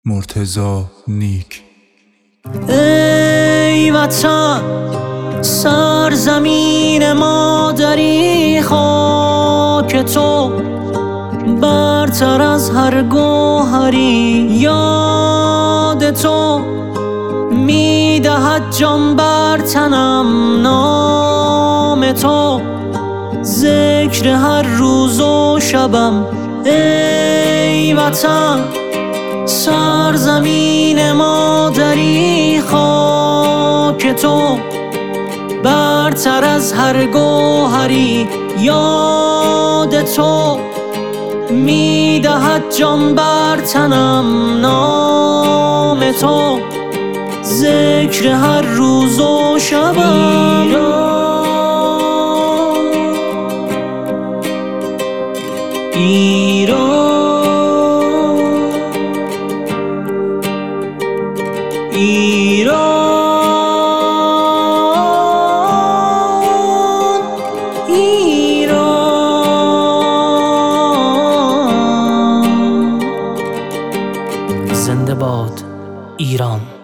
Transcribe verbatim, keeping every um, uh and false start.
مرتضی نیک. ای وطن سرزمین مادری، خاک تو برتر از هر گوهری. یاد تو میدهد جان بر تنم، نام تو ذکر هر روز و شبم. ای وطن سرزمین مادری، خاک تو برتر از هر گوهری. یاد تو میدهد جان بر تنم، نام تو ذکر هر روز و شبم. ایران ایران ایران، زنده باد ایران.